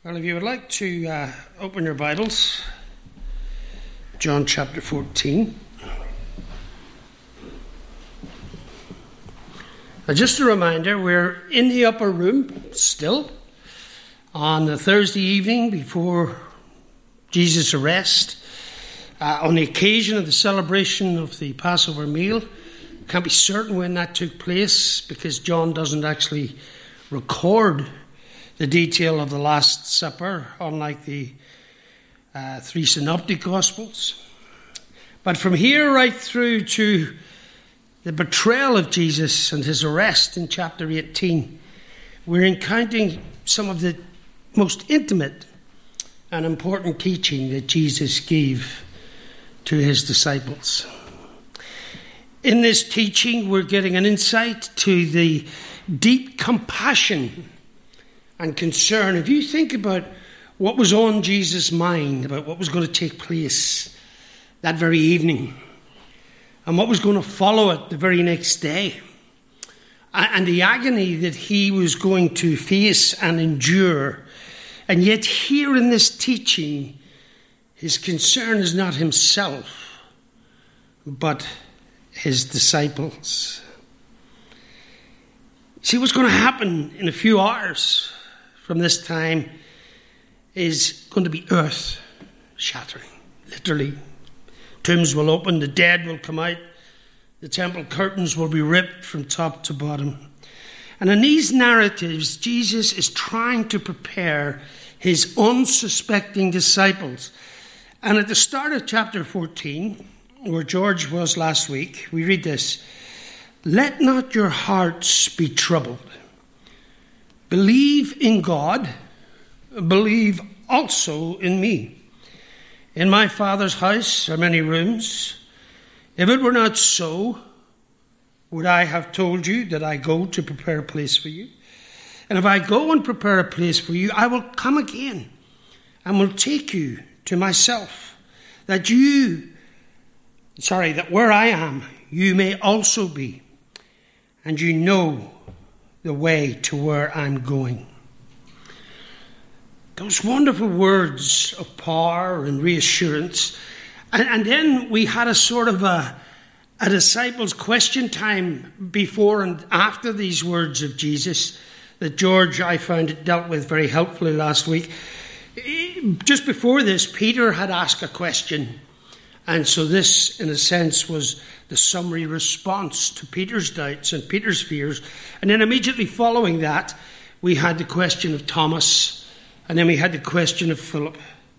Well, if you would like to open your Bibles, John chapter 14. Just a reminder, we're in the upper room still on the Thursday evening before Jesus' arrest. On the occasion of the celebration of the Passover meal. Can't be certain when that took place because John doesn't actually record the detail of the Last Supper, unlike the three synoptic Gospels. But from here right through to the betrayal of Jesus and his arrest in chapter 18, we're encountering some of the most intimate and important teaching that Jesus gave to his disciples. In this teaching, we're getting an insight to the deep compassion and concern. If you think about what was on Jesus' mind, about what was going to take place that very evening, and what was going to follow it the very next day, and the agony that he was going to face and endure, and yet here in this teaching, his concern is not himself, but his disciples. See, what's going to happen in a few hours from this time is going to be earth shattering, literally. Tombs will open, the dead will come out, the temple curtains will be ripped from top to bottom. And in these narratives, Jesus is trying to prepare his unsuspecting disciples. And at the start of chapter 14, where George was last week, we read this: "Let not your hearts be troubled. Believe in God, believe also in me. In my Father's house are many rooms. If it were not so, would I have told you that I go to prepare a place for you? And if I go and prepare a place for you, I will come again and will take you to myself, that where I am, you may also be, and you know the way to where I'm going." Those wonderful words of power and reassurance. And then we had a sort of a disciples' question time before and after these words of Jesus that George, I found, it dealt with very helpfully last week. Just before this, Peter had asked a question. And so this, in a sense, was the summary response to Peter's doubts and Peter's fears. And then immediately following that, we had the question of Thomas. And then we had the question of Philip.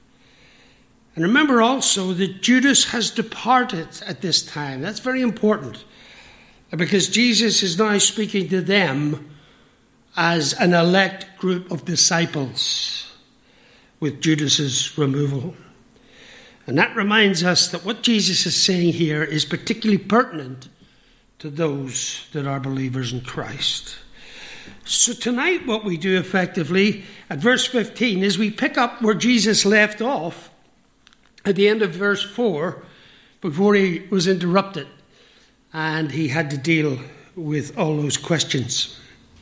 And remember also that Judas has departed at this time. That's very important. Because Jesus is now speaking to them as an elect group of disciples with Judas's removal. And that reminds us that what Jesus is saying here is particularly pertinent to those that are believers in Christ. So tonight what we do effectively at verse 15 is we pick up where Jesus left off at the end of verse 4 before he was interrupted and he had to deal with all those questions.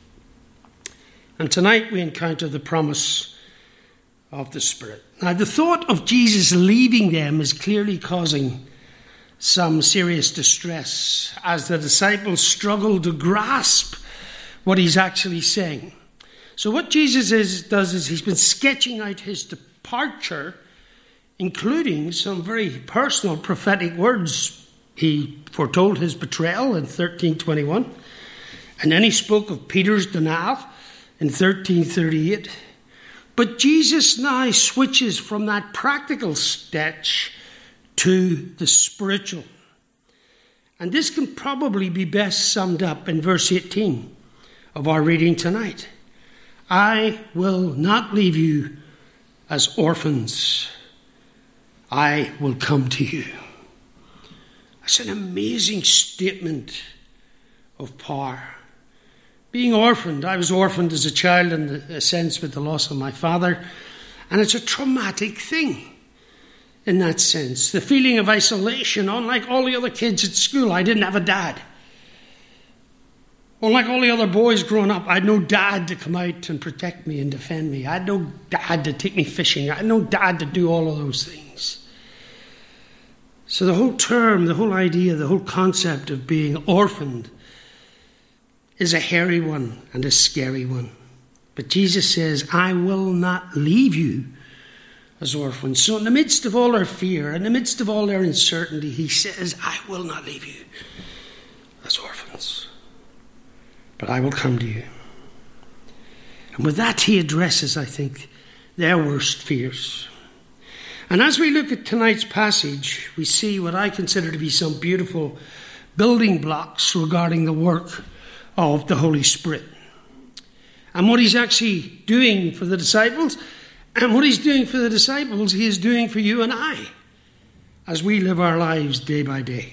And tonight we encounter the promise of the Spirit. Now, the thought of Jesus leaving them is clearly causing some serious distress as the disciples struggle to grasp what he's actually saying. So what Jesus does is he's been sketching out his departure, including some very personal prophetic words. He foretold his betrayal in 13:21, and then he spoke of Peter's denial in 13:38. But Jesus now switches from that practical sketch to the spiritual. And this can probably be best summed up in verse 18 of our reading tonight. "I will not leave you as orphans. I will come to you." That's an amazing statement of power. Being orphaned, I was orphaned as a child in a sense with the loss of my father, and it's a traumatic thing in that sense. The feeling of isolation, unlike all the other kids at school, I didn't have a dad. Unlike all the other boys growing up, I had no dad to come out and protect me and defend me. I had no dad to take me fishing. I had no dad to do all of those things. So the whole term, the whole idea, the whole concept of being orphaned is a hairy one and a scary one. But Jesus says, I will not leave you as orphans. So in the midst of all our fear, in the midst of all their uncertainty, he says, I will not leave you as orphans, but I will come to you. And with that, he addresses, I think, their worst fears. And as we look at tonight's passage, we see what I consider to be some beautiful building blocks regarding the work of the Holy Spirit. And what he's actually doing for the disciples, and what he's doing for the disciples, he is doing for you and I, as we live our lives day by day.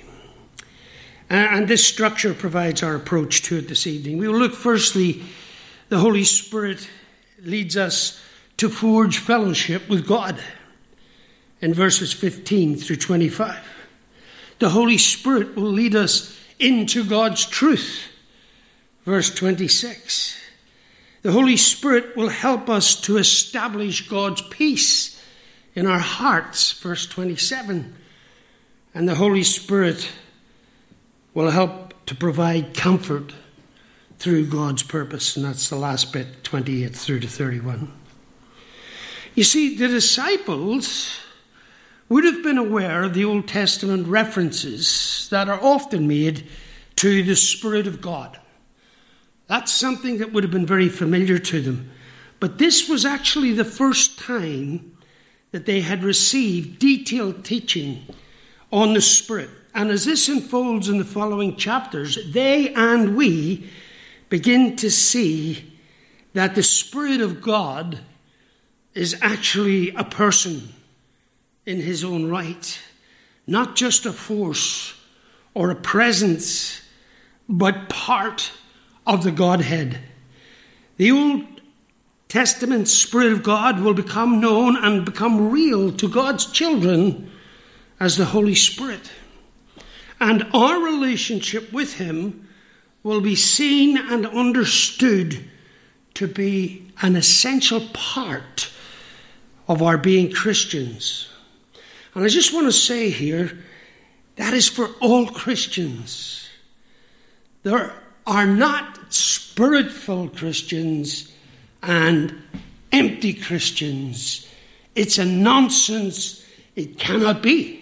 And this structure provides our approach to it this evening. We will look firstly, the Holy Spirit leads us to forge fellowship with God in verses 15 through 25. The Holy Spirit will lead us into God's truth, verse 26. The Holy Spirit will help us to establish God's peace in our hearts, verse 27. And the Holy Spirit will help to provide comfort through God's purpose. And that's the last bit, 28 through to 31. You see, the disciples would have been aware of the Old Testament references that are often made to the Spirit of God. That's something that would have been very familiar to them. But this was actually the first time that they had received detailed teaching on the Spirit. And as this unfolds in the following chapters, they and we begin to see that the Spirit of God is actually a person in his own right. Not just a force or a presence, but part of the Godhead. The Old Testament Spirit of God will become known and become real to God's children as the Holy Spirit. And our relationship with him will be seen and understood to be an essential part of our being Christians. And I just want to say here, that is for all Christians. There are not spirit-filled Christians and empty Christians. It's a nonsense. It cannot be.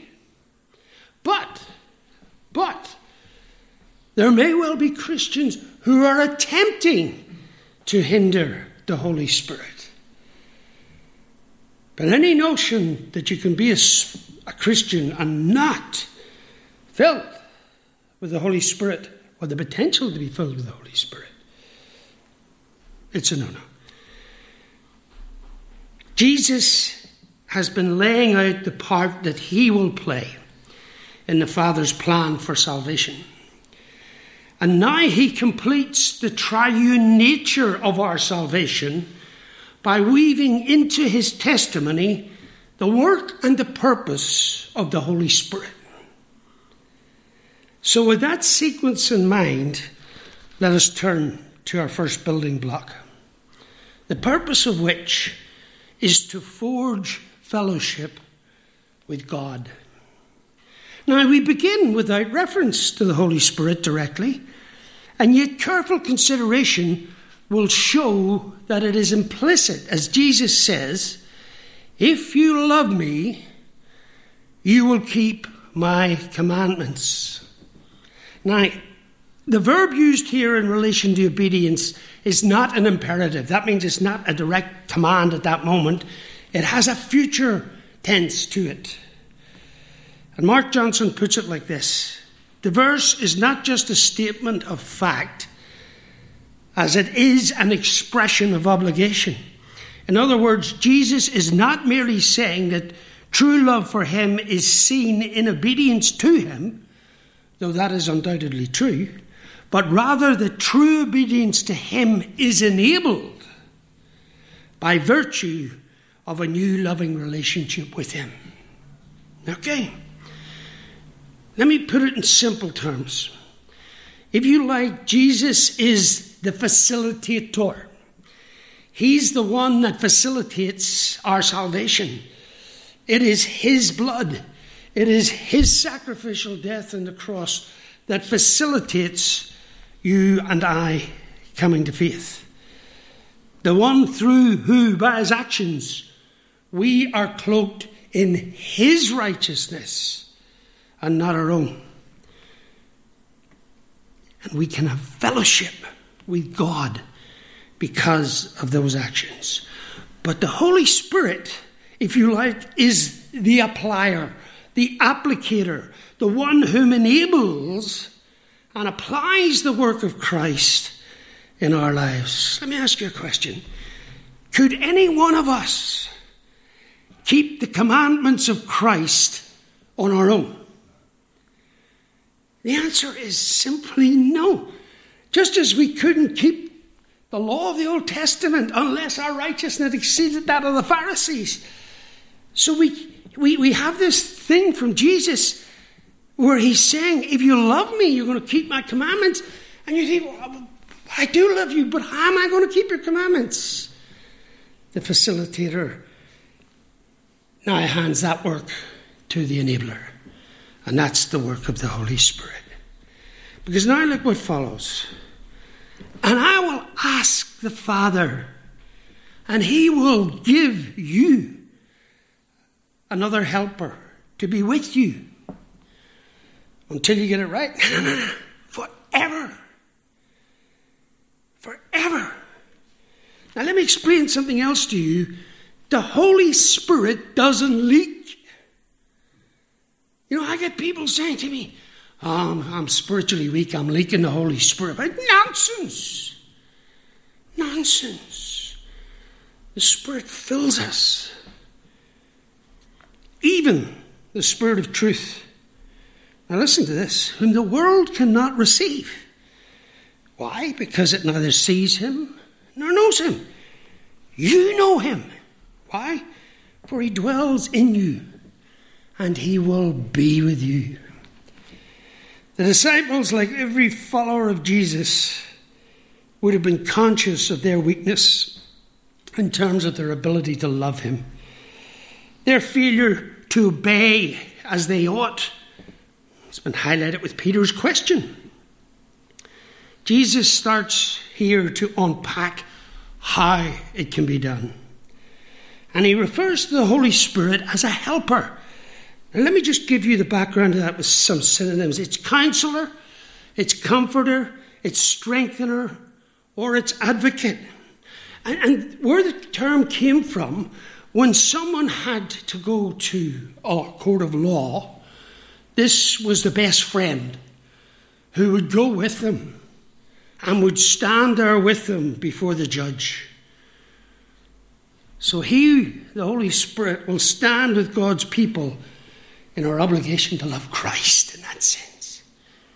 But there may well be Christians who are attempting to hinder the Holy Spirit. But any notion that you can be a Christian and not filled with the Holy Spirit, or the potential to be filled with the Holy Spirit, it's a no-no. Jesus has been laying out the part that he will play in the Father's plan for salvation. And now he completes the triune nature of our salvation by weaving into his testimony the work and the purpose of the Holy Spirit. So with that sequence in mind, let us turn to our first building block, the purpose of which is to forge fellowship with God. Now, we begin without reference to the Holy Spirit directly, and yet careful consideration will show that it is implicit, as Jesus says, if you love me, you will keep my commandments. Now, the verb used here in relation to obedience is not an imperative. That means it's not a direct command at that moment. It has a future tense to it. And Mark Johnson puts it like this: the verse is not just a statement of fact, as it is an expression of obligation. In other words, Jesus is not merely saying that true love for him is seen in obedience to him, though that is undoubtedly true, but rather that true obedience to him is enabled by virtue of a new loving relationship with him. Okay, let me put it in simple terms. If you like, Jesus is the facilitator. He's the one that facilitates our salvation. It is his blood. It is his sacrificial death on the cross that facilitates you and I coming to faith. The one through who, by his actions, we are cloaked in his righteousness and not our own. And we can have fellowship with God because of those actions. But the Holy Spirit, if you like, is the applier, the applicator, the one whom enables and applies the work of Christ in our lives. Let me ask you a question. Could any one of us keep the commandments of Christ on our own? The answer is simply no. Just as we couldn't keep the law of the Old Testament unless our righteousness exceeded that of the Pharisees. So we have this thing from Jesus where he's saying, if you love me, you're going to keep my commandments. And you think, well, I do love you, but how am I going to keep your commandments? The facilitator now hands that work to the enabler. And that's the work of the Holy Spirit. Because now look what follows. And I will ask the Father, and he will give you another helper to be with you until you get it right. Forever. Forever. Now let me explain something else to you. The Holy Spirit doesn't leak. You know, I get people saying to me, I'm spiritually weak, I'm leaking the Holy Spirit. But nonsense. Nonsense. The Spirit fills us. Even the Spirit of truth. Now listen to this. Whom the world cannot receive. Why? Because it neither sees him nor knows him. You know him. Why? For he dwells in you, and he will be with you. The disciples, like every follower of Jesus, would have been conscious of their weakness in terms of their ability to love him. Their failure to obey as they ought has been highlighted with Peter's question. Jesus starts here to unpack how it can be done. And he refers to the Holy Spirit as a helper. Now let me just give you the background of that with some synonyms. It's counselor, it's comforter, it's strengthener, or it's advocate. And where the term came from, when someone had to go to a court of law, this was the best friend who would go with them and would stand there with them before the judge. So he, the Holy Spirit, will stand with God's people in our obligation to love Christ in that sense.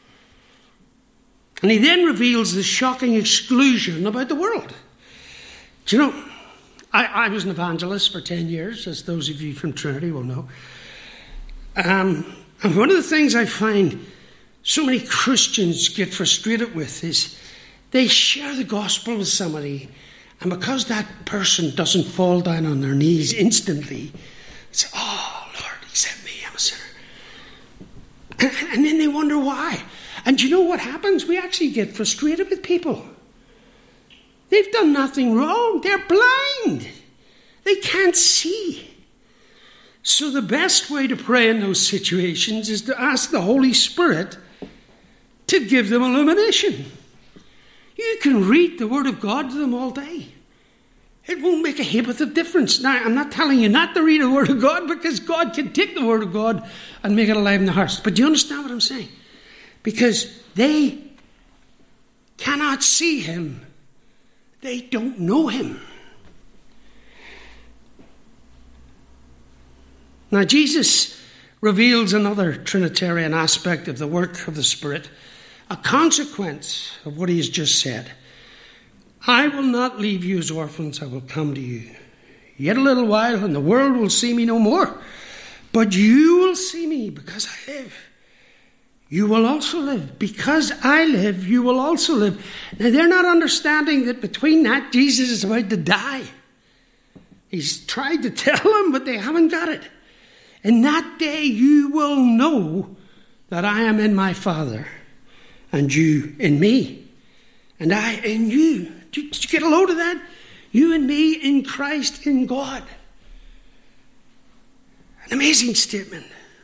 And he then reveals the shocking exclusion about the world. Do you know, I was an evangelist for 10 years, as those of you from Trinity will know. And one of the things I find so many Christians get frustrated with is they share the gospel with somebody, and because that person doesn't fall down on their knees instantly, say, oh, Lord, accept me, I'm a sinner. And then they wonder why. And do you know what happens? We actually get frustrated with people. They've done nothing wrong. They're blind. They can't see. So the best way to pray in those situations is to ask the Holy Spirit to give them illumination. You can read the Word of God to them all day. It won't make a ha'porth of difference. Now, I'm not telling you not to read the Word of God, because God can take the Word of God and make it alive in the hearts. But do you understand what I'm saying? Because they cannot see him. They don't know him. Now, Jesus reveals another Trinitarian aspect of the work of the Spirit, a consequence of what he has just said. I will not leave you as orphans, I will come to you. Yet a little while, and the world will see me no more. But you will see me, because I live. you will also live. Because I live, you will also live. Now, they're not understanding that between that, Jesus is about to die. He's tried to tell them, but they haven't got it. In that day, you will know that I am in my Father, and you in me, and I in you. Did you get a load of that? You and me in Christ, in God. An amazing statement.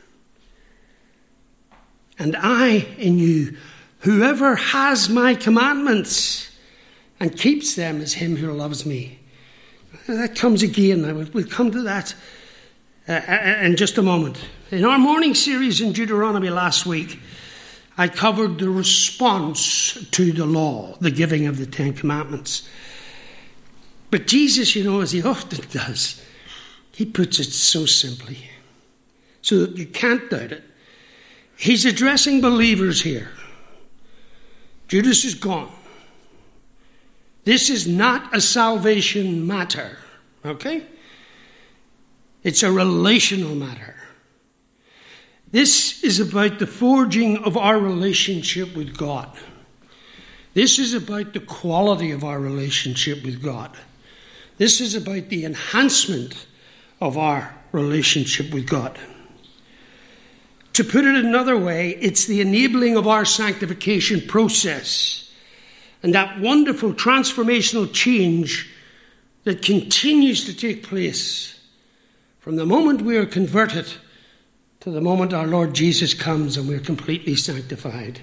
And I in you. Whoever has my commandments and keeps them is him who loves me. That comes again. We'll come to that in just a moment. In our morning series in Deuteronomy last week, I covered the response to the law, the giving of the Ten Commandments. But Jesus, as he often does, he puts it so simply, so that you can't doubt it. He's addressing believers here. Judas is gone. This is not a salvation matter, okay? It's a relational matter. This is about the forging of our relationship with God. This is about the quality of our relationship with God. This is about the enhancement of our relationship with God. To put it another way, it's the enabling of our sanctification process and that wonderful transformational change that continues to take place from the moment we are converted to the moment our Lord Jesus comes and we're completely sanctified.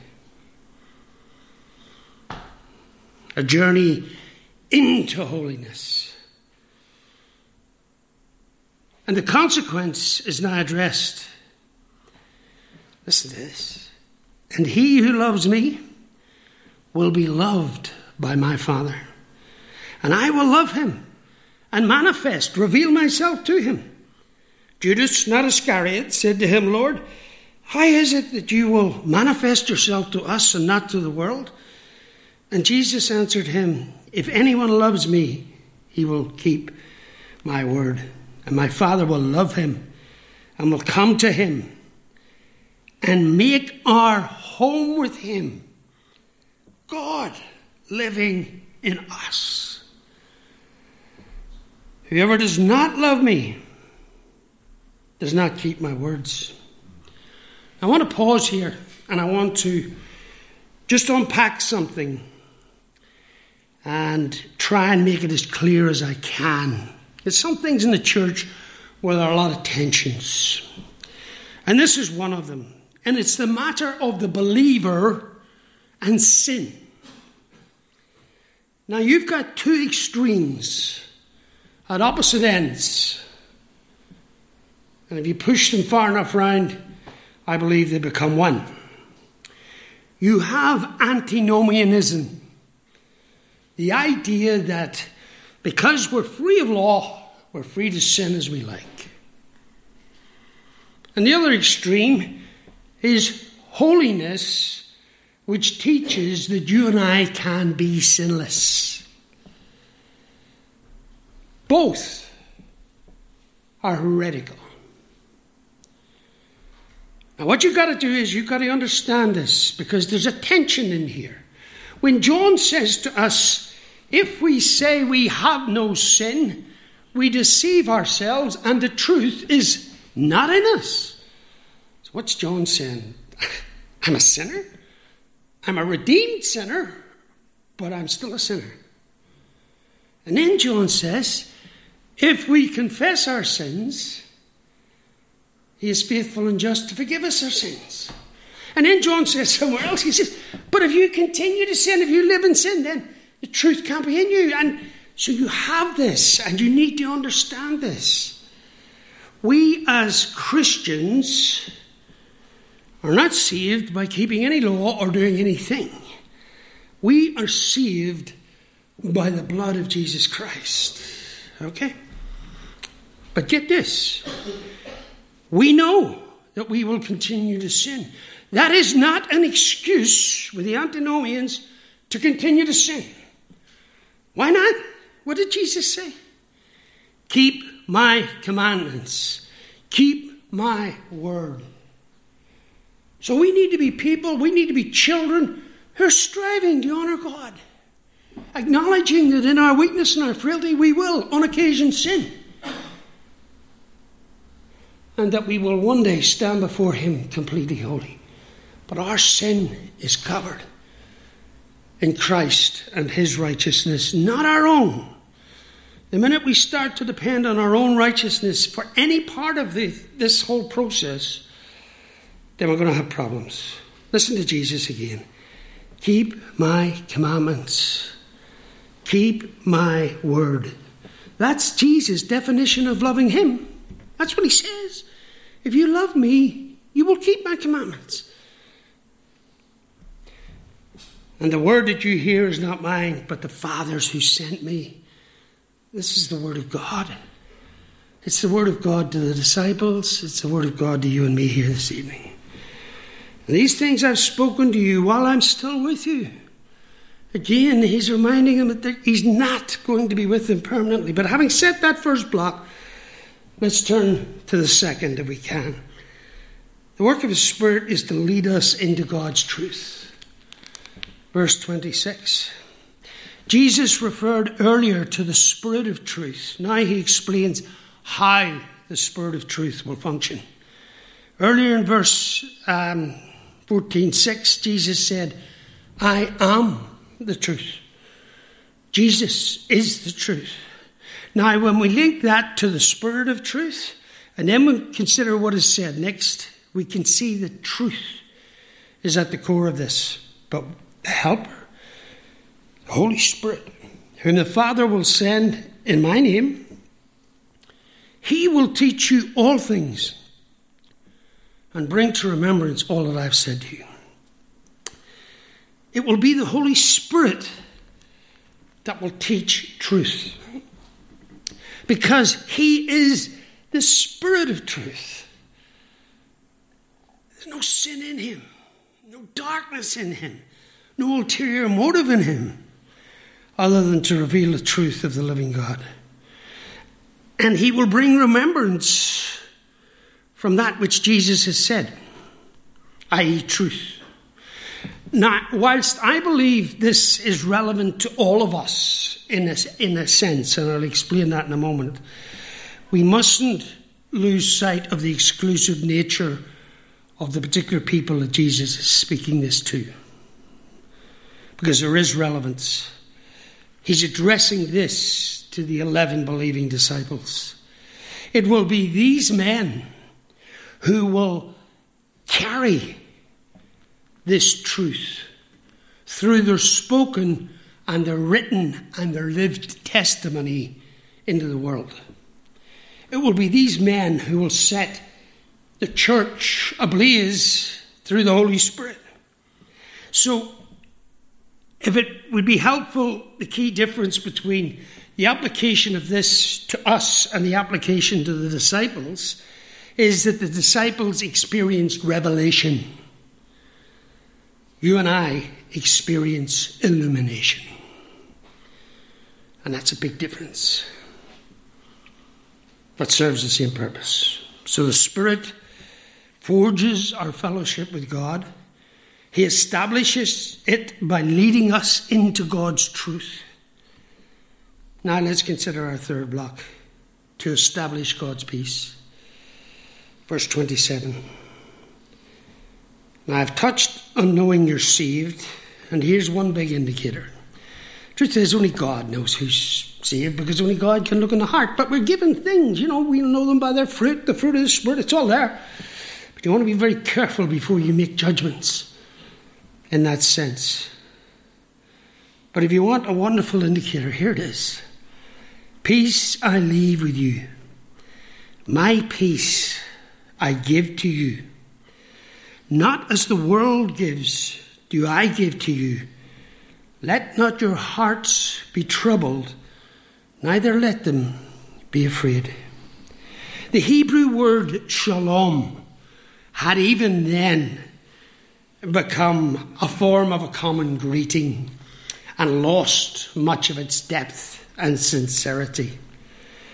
A journey into holiness. And the consequence is now addressed. Listen to this. And he who loves me will be loved by my Father. And I will love him and reveal myself to him. Judas, not Iscariot, said to him, Lord, how is it that you will manifest yourself to us and not to the world? And Jesus answered him, if anyone loves me, he will keep my word. And my Father will love him and will come to him and make our home with him. God living in us. Whoever does not love me does not keep my words. I want to pause here and I want to just unpack something and try and make it as clear as I can. There's some things in the church where there are a lot of tensions. And this is one of them. And it's the matter of the believer and sin. Now you've got two extremes at opposite ends. And if you push them far enough round, I believe they become one. You have antinomianism. The idea that because we're free of law, we're free to sin as we like. And the other extreme is holiness, which teaches that you and I can be sinless. Both are heretical. Now what you've got to do is you've got to understand this, because there's a tension in here. When John says to us, if we say we have no sin, we deceive ourselves and the truth is not in us. So what's John saying? I'm a sinner. I'm a redeemed sinner, but I'm still a sinner. And then John says, if we confess our sins, he is faithful and just to forgive us our sins. And then John says somewhere else, he says, but if you continue to sin, if you live in sin, then the truth can't be in you. And so you have this, and you need to understand this. We as Christians are not saved by keeping any law or doing anything. We are saved by the blood of Jesus Christ. Okay? But get this. We know that we will continue to sin. That is not an excuse with the antinomians to continue to sin. Why not? What did Jesus say? Keep my commandments. Keep my word. So we need to be people, we need to be children who are striving to honour God, acknowledging that in our weakness and our frailty we will, on occasion, sin. And that we will one day stand before him completely holy. But our sin is covered in Christ and his righteousness, not our own. The minute we start to depend on our own righteousness for any part of this whole process, then we're going to have problems. Listen to Jesus again. Keep my commandments. Keep my word. That's Jesus' definition of loving him. That's what he says. If you love me, you will keep my commandments. And the word that you hear is not mine, but the Father's who sent me. This is the word of God. It's the word of God to the disciples. It's the word of God to you and me here this evening. And these things I've spoken to you while I'm still with you. Again, he's reminding them that he's not going to be with them permanently. But having set that first block, let's turn to the second if we can. The work of the Spirit is to lead us into God's truth. Verse 26. Jesus referred earlier to the Spirit of truth. Now he explains how the Spirit of truth will function. Earlier in verse 14:6, Jesus said, I am the truth. Jesus is the truth. Now, when we link that to the Spirit of truth, and then we consider what is said next, we can see that truth is at the core of this. But the Helper, the Holy Spirit, whom the Father will send in my name, he will teach you all things and bring to remembrance all that I've said to you. It will be the Holy Spirit that will teach truth, because he is the Spirit of truth. There's no sin in him, no darkness in him, no ulterior motive in him, other than to reveal the truth of the living God. And he will bring remembrance from that which Jesus has said, i.e. truth. Now, whilst I believe this is relevant to all of us in a sense, and I'll explain that in a moment, we mustn't lose sight of the exclusive nature of the particular people that Jesus is speaking this to, because there is relevance. He's addressing this to the 11 believing disciples. It will be these men who will carry this truth through their spoken and their written and their lived testimony into the world. It will be these men who will set the church ablaze through the Holy Spirit. So, if it would be helpful, the key difference between the application of this to us and the application to the disciples is that the disciples experienced revelation. You and I experience illumination. And that's a big difference, but serves the same purpose. So the Spirit forges our fellowship with God. He establishes it by leading us into God's truth. Now let's consider our third block, to establish God's peace. Verse 27. Now I've touched on knowing you're saved, and here's one big indicator. Truth is, only God knows who's saved, because only God can look in the heart. But we're given things, we'll know them by their fruit, the fruit of the Spirit, it's all there. But you want to be very careful before you make judgments in that sense. But if you want a wonderful indicator, here it is. Peace I leave with you. My peace I give to you. Not as the world gives, do I give to you. Let not your hearts be troubled, neither let them be afraid. The Hebrew word shalom had even then become a form of a common greeting and lost much of its depth and sincerity.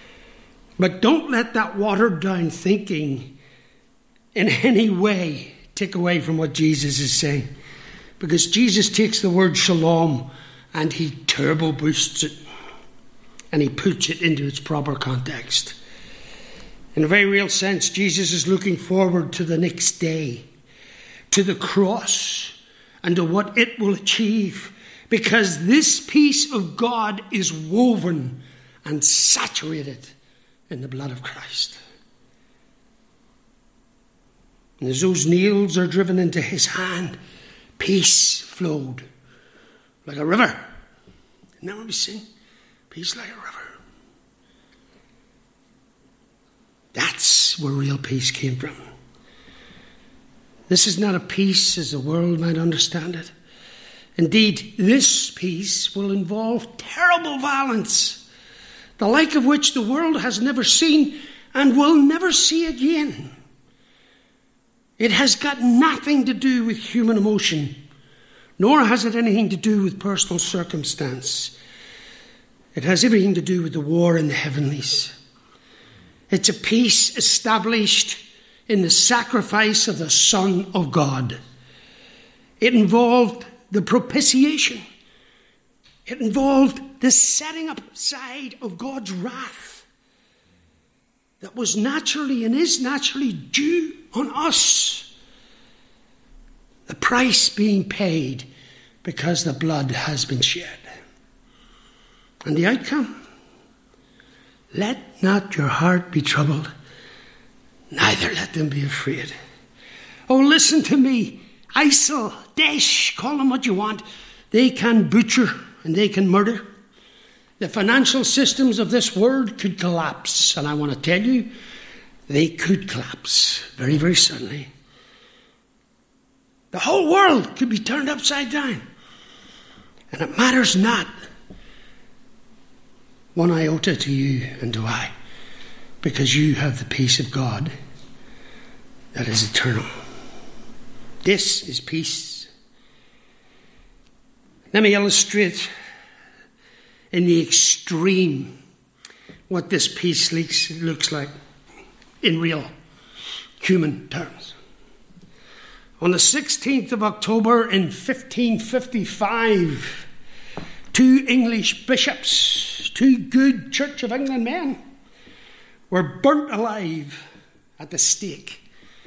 But don't let that watered down thinking in any way take away from what Jesus is saying. Because Jesus takes the word shalom and he turbo boosts it. And he puts it into its proper context. In a very real sense, Jesus is looking forward to the next day, to the cross, and to what it will achieve. Because this peace of God is woven and saturated in the blood of Christ. And as those nails are driven into his hand, peace flowed like a river. Isn't that what we sing? Peace like a river. That's where real peace came from. This is not a peace as the world might understand it. Indeed, this peace will involve terrible violence, the like of which the world has never seen and will never see again. It has got nothing to do with human emotion, nor has it anything to do with personal circumstance. It has everything to do with the war in the heavenlies. It's a peace established in the sacrifice of the Son of God. It involved the propitiation. It involved the setting aside of God's wrath that was naturally and is naturally due on us. The price being paid because the blood has been shed. And the outcome? Let not your heart be troubled, neither let them be afraid. Oh, listen to me. ISIL, Daesh, call them what you want. They can butcher and they can murder. The financial systems of this world could collapse. And I want to tell you, they could collapse very, very suddenly. The whole world could be turned upside down. And it matters not one iota to you and to I, because you have the peace of God that is eternal. This is peace. Let me illustrate in the extreme what this peace looks like in real human terms. On the 16th of October in 1555, two English bishops, two good Church of England men, were burnt alive at the stake.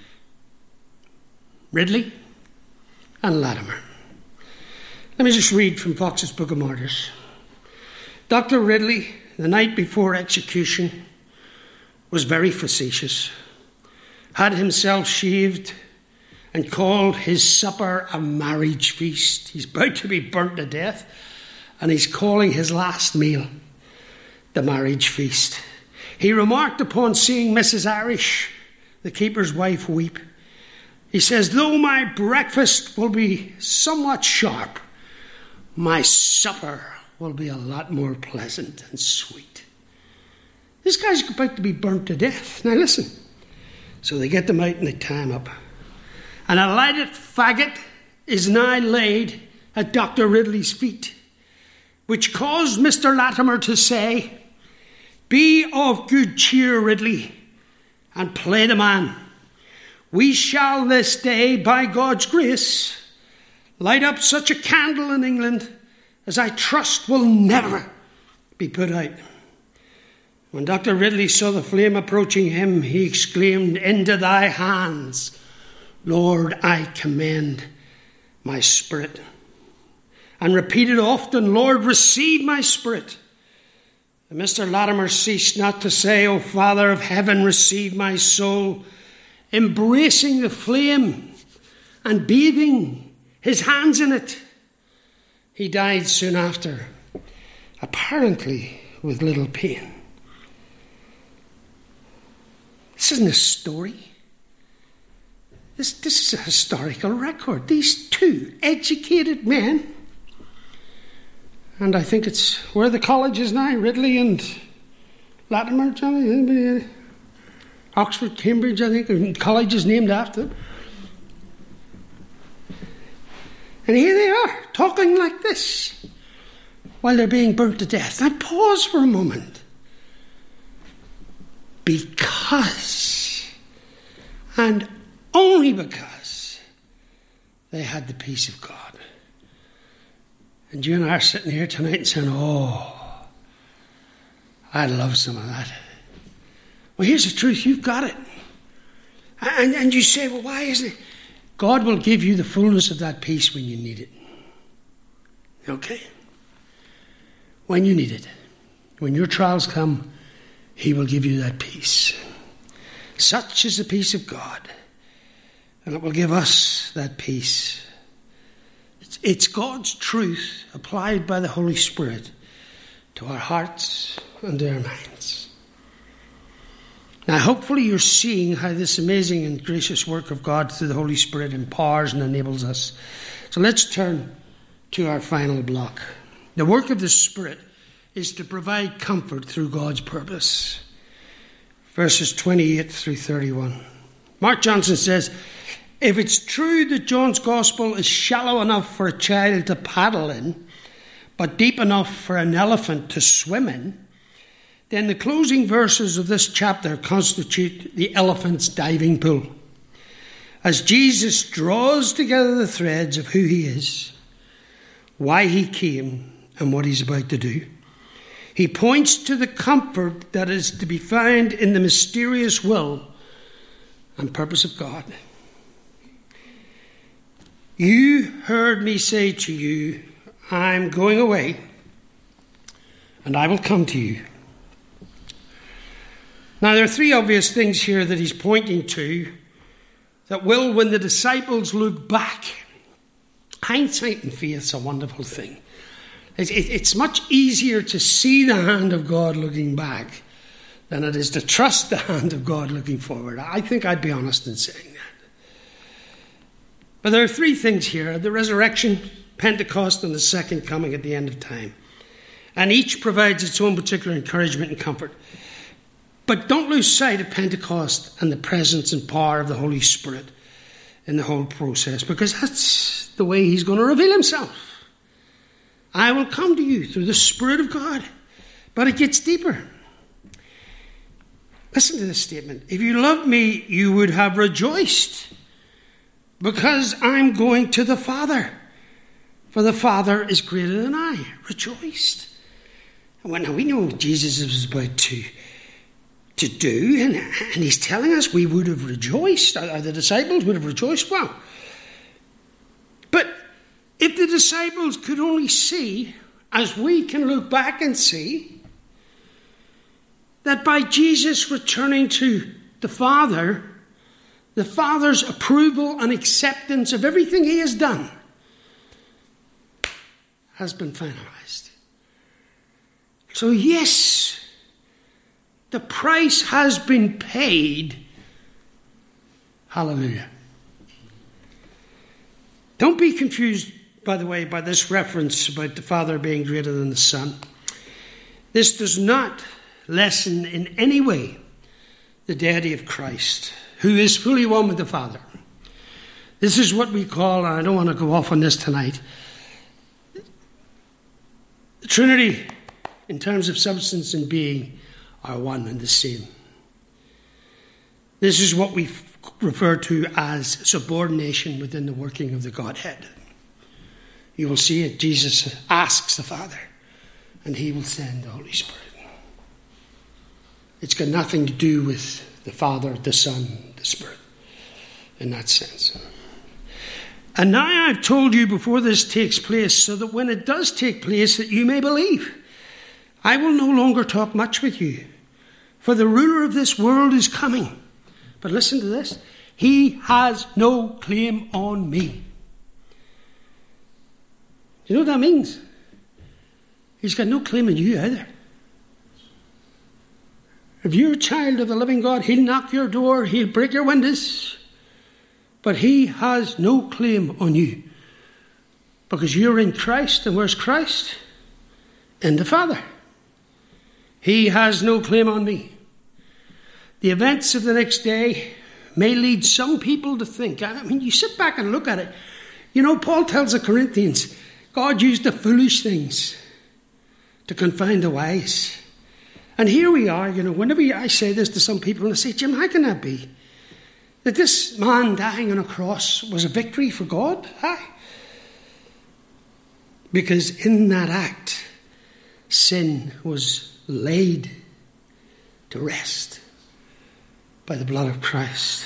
Ridley and Latimer. Let me just read from Fox's Book of Martyrs. Dr. Ridley, the night before execution, was very facetious, had himself shaved, and called his supper a marriage feast. He's about to be burnt to death, and he's calling his last meal the marriage feast. He remarked upon seeing Mrs. Irish, the keeper's wife, weep. He says, though my breakfast will be somewhat sharp, my supper will be a lot more pleasant and sweet. This guy's about to be burnt to death. Now listen. So they get them out and they tie him up. And a lighted faggot is now laid at Dr. Ridley's feet, which caused Mr. Latimer to say, be of good cheer, Ridley, and play the man. We shall this day, by God's grace, light up such a candle in England as I trust will never be put out. When Dr. Ridley saw the flame approaching him, he exclaimed, into thy hands, Lord, I commend my spirit. And repeated often, Lord, receive my spirit. And Mr. Latimer ceased not to say, O Father of heaven, receive my soul, embracing the flame and bathing his hands in it. He died soon after, apparently with little pain. This isn't a story. This is a historical record. These two educated men, and I think it's where the college is now, Ridley and Latimer, Johnny, Oxford, Cambridge, I think, the college is named after them. And here they are, talking like this, while they're being burnt to death. Now pause for a moment. Because, and only because, they had the peace of God. And you and I are sitting here tonight and saying, oh, I'd love some of that. Well, here's the truth. You've got it. And you say, well, why isn't it? God will give you the fullness of that peace when you need it. Okay? When you need it. When your trials come, he will give you that peace. Such is the peace of God. And it will give us that peace. It's God's truth applied by the Holy Spirit to our hearts and to our minds. Now, hopefully you're seeing how this amazing and gracious work of God through the Holy Spirit empowers and enables us. So let's turn to our final block. The work of the Spirit is to provide comfort through God's purpose. Verses 28 through 31. Mark Johnson says, if it's true that John's Gospel is shallow enough for a child to paddle in, but deep enough for an elephant to swim in, then the closing verses of this chapter constitute the elephant's diving pool. As Jesus draws together the threads of who he is, why he came, and what he's about to do, he points to the comfort that is to be found in the mysterious will and purpose of God. You heard me say to you, I'm going away, and I will come to you. Now, there are three obvious things here that he's pointing to that will, when the disciples look back, hindsight and faith is a wonderful thing. It's much easier to see the hand of God looking back than it is to trust the hand of God looking forward. I think I'd be honest in saying that. But there are three things here: the resurrection, Pentecost, and the second coming at the end of time. And each provides its own particular encouragement and comfort. But don't lose sight of Pentecost and the presence and power of the Holy Spirit in the whole process, because that's the way he's going to reveal himself. I will come to you through the Spirit of God. But it gets deeper. Listen to this statement. If you loved me, you would have rejoiced, because I'm going to the Father. For the Father is greater than I. Rejoiced. Well, now we know what Jesus is about to do, and he's telling us we would have rejoiced, or the disciples would have rejoiced. Well, but if the disciples could only see, as we can look back and see, that by Jesus returning to the Father, the Father's approval and acceptance of everything he has done has been finalized. So yes, the price has been paid. Hallelujah. Don't be confused, by the way, by this reference about the Father being greater than the Son. This does not lessen in any way the deity of Christ, who is fully one with the Father. This is what we call, and I don't want to go off on this tonight, the Trinity, in terms of substance and being, are one and the same. This is what we refer to as subordination within the working of the Godhead. You will see it. Jesus asks the Father, and he will send the Holy Spirit. It's got nothing to do with the Father, the Son, the Spirit, in that sense. And now I've told you before this takes place, so that when it does take place, that you may believe. I will no longer talk much with you, for the ruler of this world is coming. But listen to this. He has no claim on me. Do you know what that means? He's got no claim on you either. If you're a child of the living God, he'll knock your door, he'll break your windows, but he has no claim on you. Because you're in Christ, and where's Christ? In the Father. He has no claim on me. The events of the next day may lead some people to think, I mean, you sit back and look at it. You know, Paul tells the Corinthians, God used the foolish things to confound the wise. And here we are, you know, whenever I say this to some people, and they say, Jim, how can that be? That this man dying on a cross was a victory for God? Aye. Because in that act, sin was laid to rest by the blood of Christ.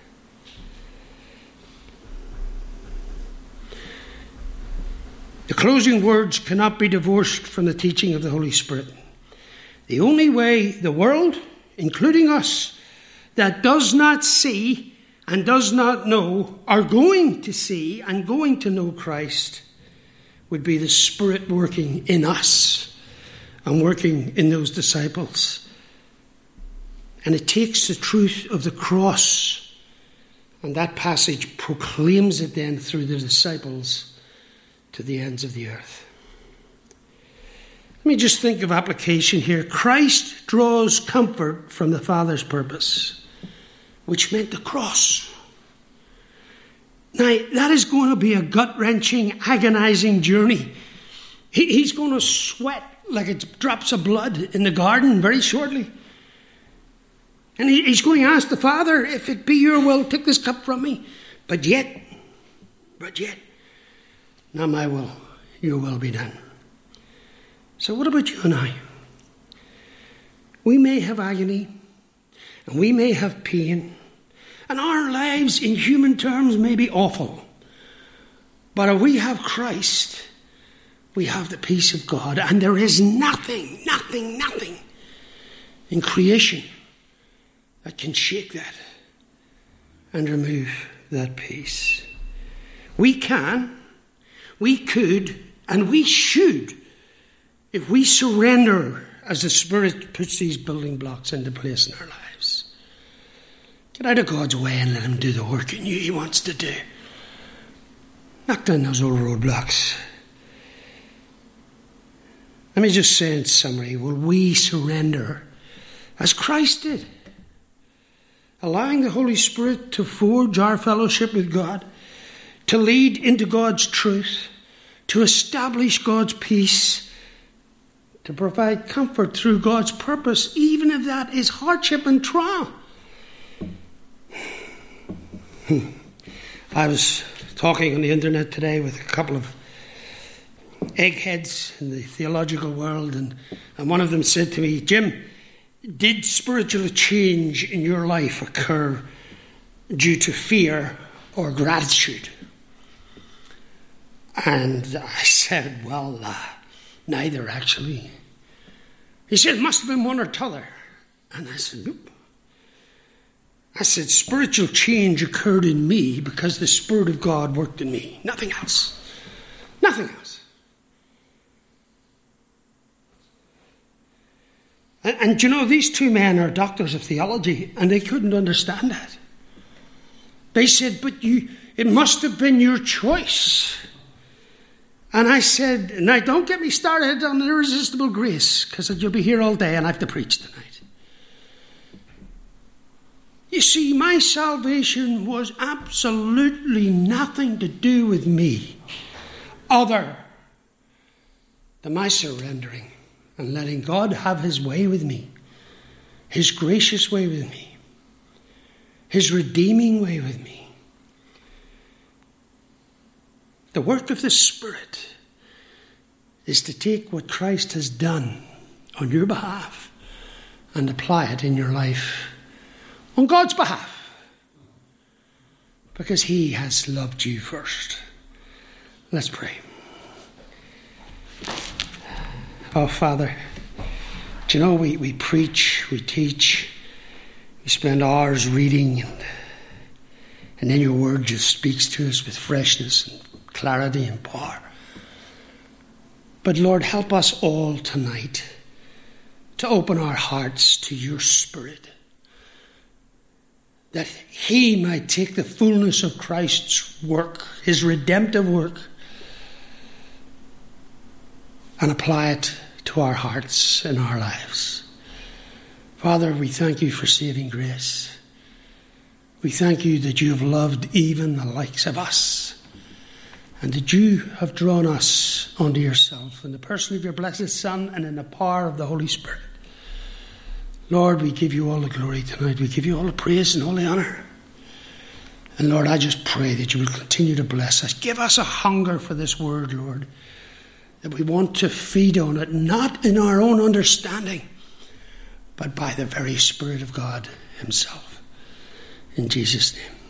The closing words cannot be divorced from the teaching of the Holy Spirit. The only way the world, including us, that does not see and does not know, are going to see and going to know Christ, would be the Spirit working in us and working in those disciples. And it takes the truth of the cross, and that passage proclaims it then through the disciples to the ends of the earth. Let me just think of application here. Christ draws comfort from the Father's purpose, which meant the cross. Now, that is going to be a gut-wrenching, agonizing journey. He's going to sweat like it's drops of blood in the garden very shortly. And he's going to ask the Father, if it be your will, take this cup from me. But yet, not my will, your will be done. So what about you and I? We may have agony, and we may have pain, and our lives in human terms may be awful. But if we have Christ, we have the peace of God, and there is nothing in creation that can shake that and remove that peace. We can, we could, and we should, if we surrender as the Spirit puts these building blocks into place in our lives. Get out of God's way and let Him do the work in you He wants to do. Knock down those old roadblocks. Let me just say in summary, will we surrender as Christ did? Allowing the Holy Spirit to forge our fellowship with God, to lead into God's truth, to establish God's peace, to provide comfort through God's purpose, even if that is hardship and trial. I was talking on the internet today with a couple of eggheads in the theological world, and one of them said to me, Jim, did spiritual change in your life occur due to fear or gratitude? And I said, well, neither actually. He said, it must have been one or t'other. And I said, nope. I said, spiritual change occurred in me because the Spirit of God worked in me. Nothing else. Nothing else. And you know, these two men are doctors of theology, and they couldn't understand that. They said, but it must have been your choice. And I said, now don't get me started on irresistible grace, because you'll be here all day and I have to preach tonight. You see, my salvation was absolutely nothing to do with me, other than my surrendering and letting God have His way with me, His gracious way with me, His redeeming way with me. The work of the Spirit is to take what Christ has done on your behalf and apply it in your life on God's behalf, because He has loved you first. Let's pray. Oh, Father, do you know, we preach, we teach, we spend hours reading, and then your word just speaks to us with freshness and clarity and power. But Lord, help us all tonight to open our hearts to your Spirit, that He might take the fullness of Christ's work, His redemptive work, and apply it to our hearts and our lives. Father, we thank you for saving grace. We thank you that you have loved even the likes of us, and that you have drawn us unto yourself in the person of your blessed Son and in the power of the Holy Spirit. Lord, we give you all the glory tonight. We give you all the praise and all the honour. And Lord, I just pray that you will continue to bless us. Give us a hunger for this word, Lord, that we want to feed on it, not in our own understanding, but by the very Spirit of God himself. In Jesus' name.